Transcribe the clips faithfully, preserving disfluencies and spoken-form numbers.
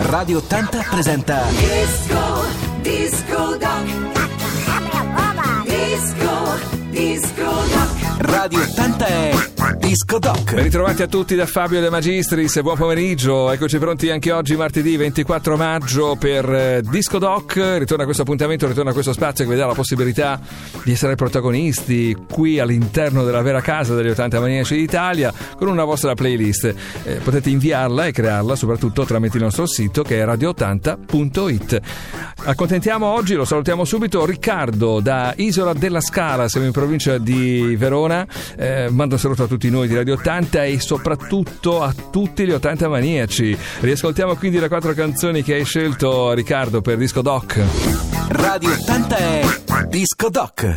Radio ottanta presenta Disco, Disco Doc. Disco, Disco Doc. Radio ottanta è Disco Doc. Ben ritrovati a tutti da Fabio De Magistris, buon pomeriggio. Eccoci pronti anche oggi, martedì ventiquattro maggio, per eh, Disco Doc. Ritorna questo appuntamento, ritorna questo spazio che vi dà la possibilità di essere protagonisti qui all'interno della vera casa degli ottanta Maniaci d'Italia con una vostra playlist. Eh, potete inviarla e crearla soprattutto tramite il nostro sito, che è radio ottanta punto it. Accontentiamo oggi, lo salutiamo subito, Riccardo da Isola della Scala, siamo in provincia di Verona. Eh, mando un saluto a tutti noi di Radio ottanta e soprattutto a tutti gli ottanta Maniaci. Riascoltiamo quindi le quattro canzoni che hai scelto, Riccardo, per Disco Doc. Radio ottanta è Disco Doc.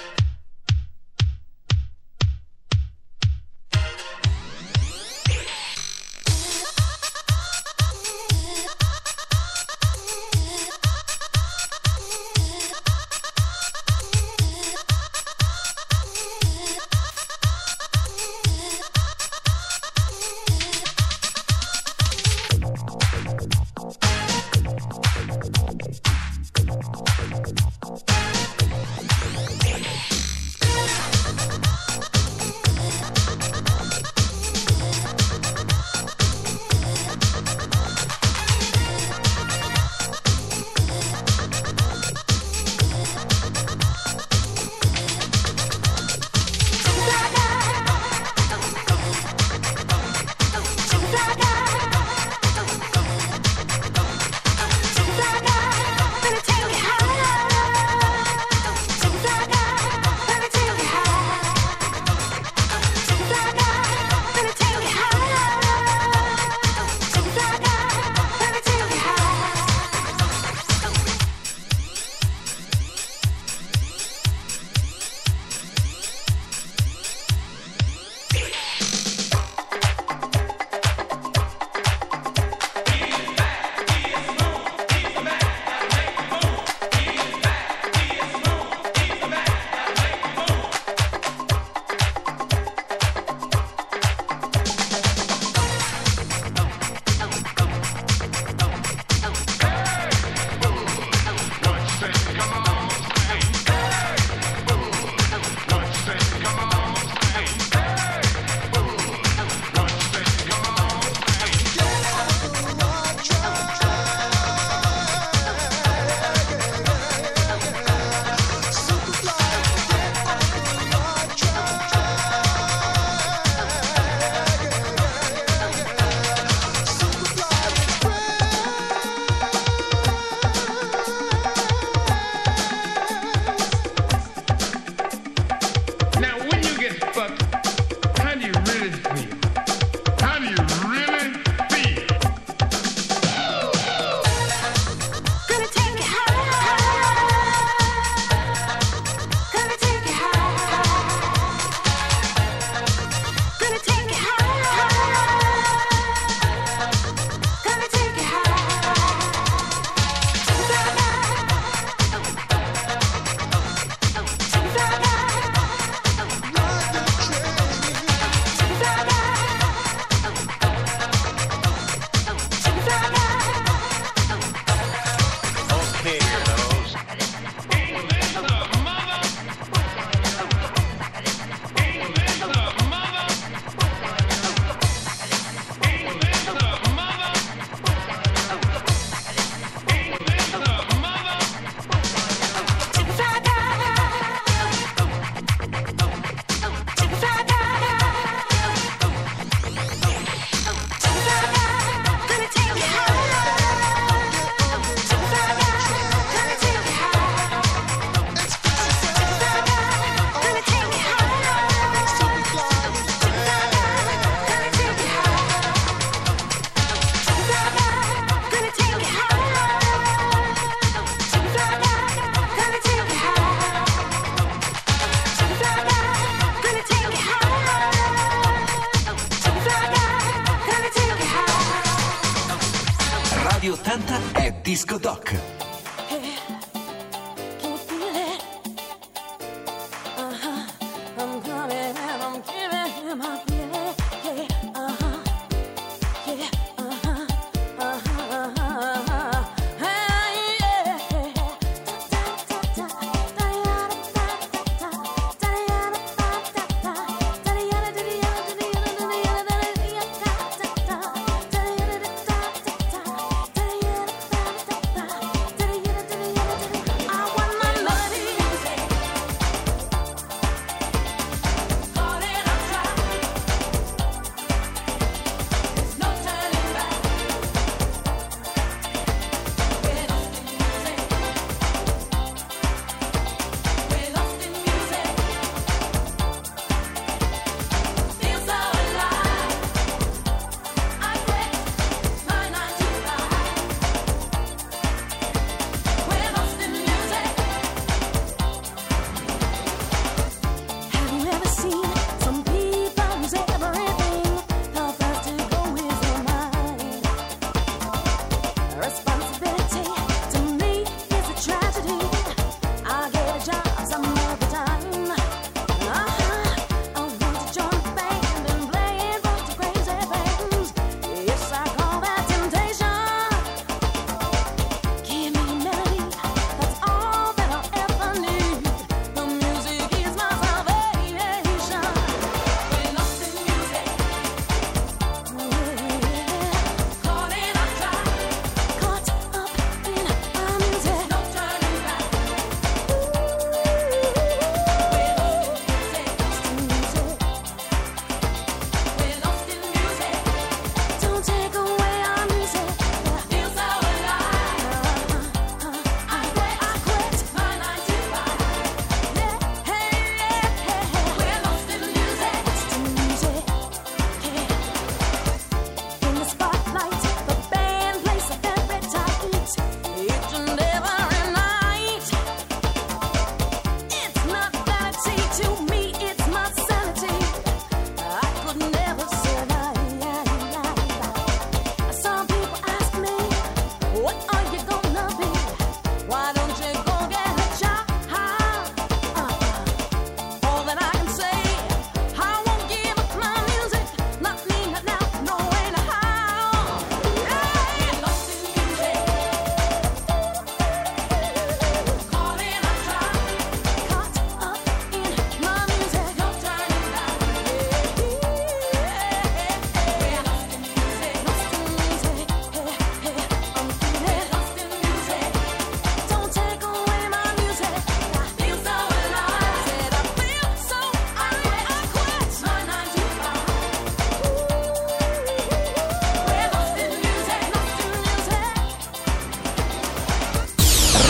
Radio ottanta è Disco Doc. Uh-huh.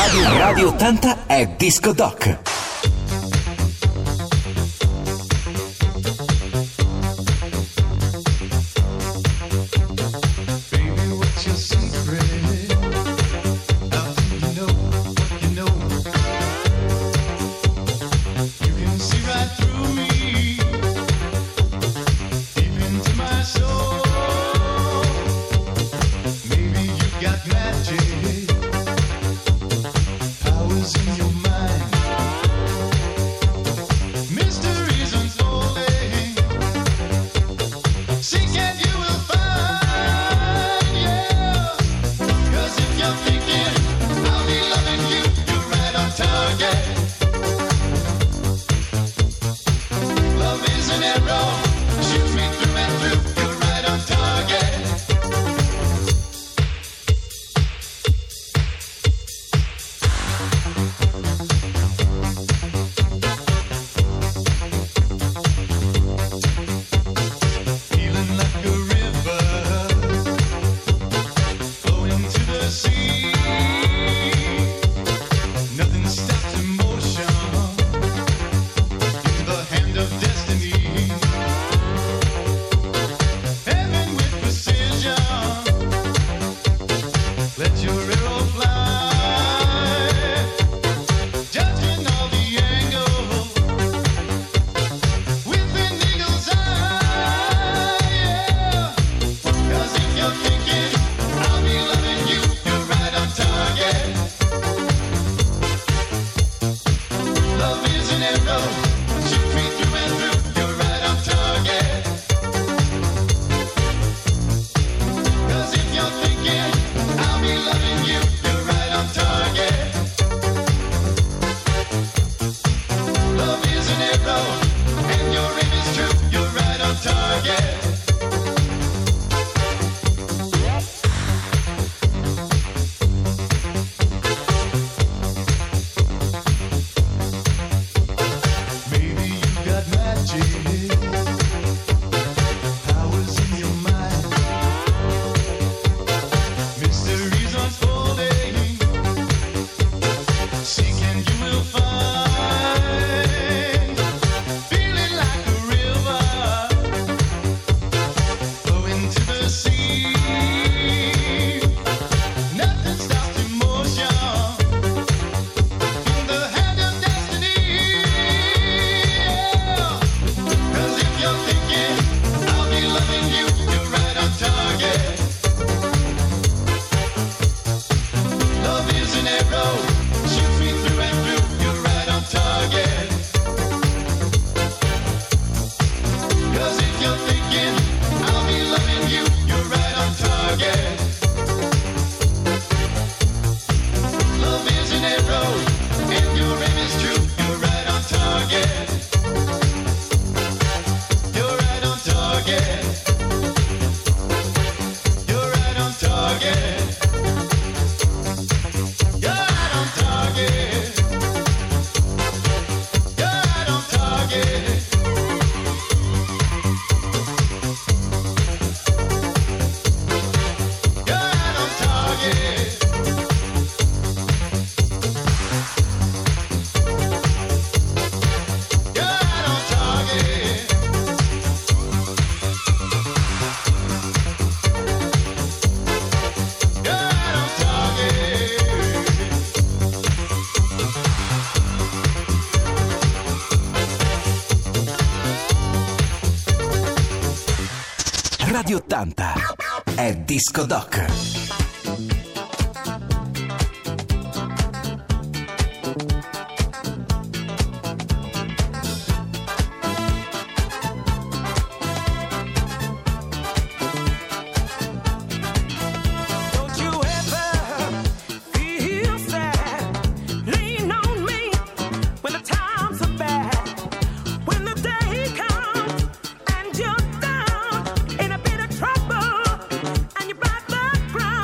Radio, Radio ottanta è Disco Doc. Radio ottanta è Disco Doc. Trouble and you bite the ground.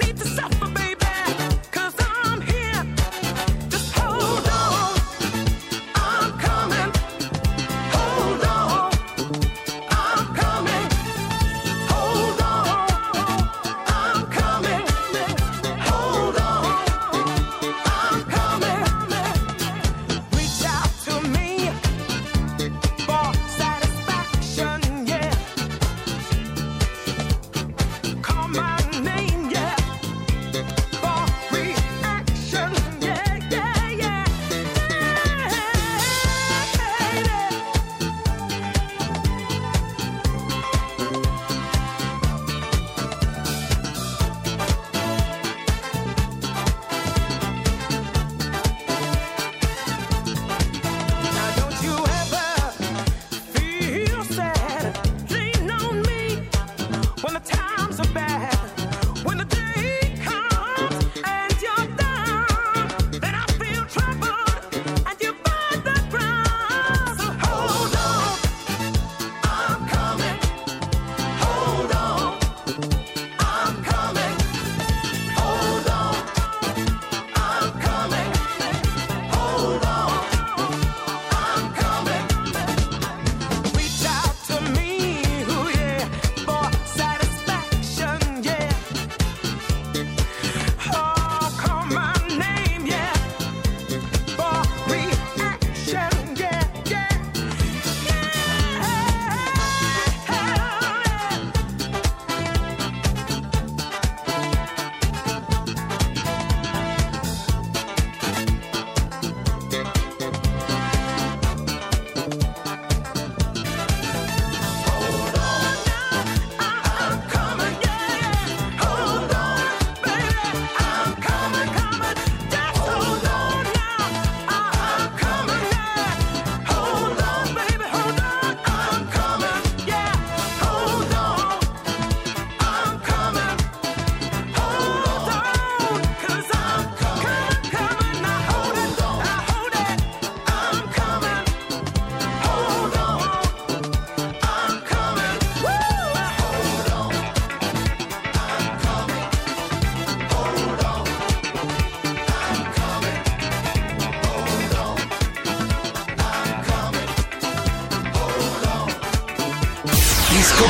Disco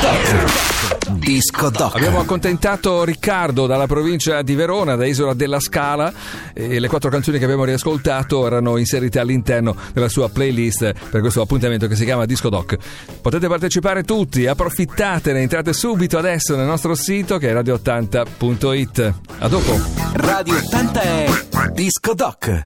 Doc. Disco Doc. Abbiamo accontentato Riccardo dalla provincia di Verona, da Isola della Scala, e le quattro canzoni che abbiamo riascoltato erano inserite all'interno della sua playlist per questo appuntamento che si chiama Disco Doc. Potete partecipare tutti, approfittatene, entrate subito adesso nel nostro sito che è radio ottanta punto it. A dopo. Radio ottanta è Disco Doc.